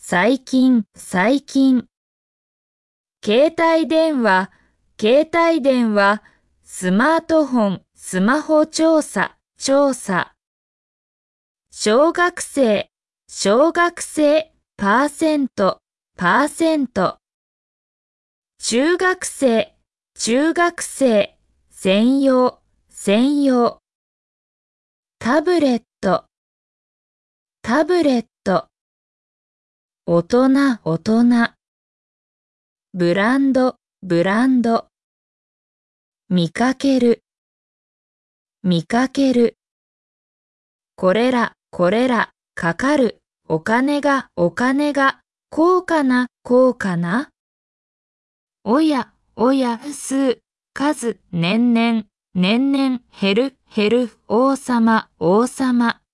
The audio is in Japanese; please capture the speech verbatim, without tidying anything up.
最近、最近。携帯電話、携帯電話、スマートフォン、スマホ調査、調査。小学生、小学生、パーセント、パーセント。中学生、中学生、専用、専用。タブレット、タブレット。大人、大人。ブランド、ブランド。見かける、見かける。これら、これら、かかる。お金が、お金が。高価な、高価な。おや、おや、数、数、年々、年々、減る、減る。王様、王様。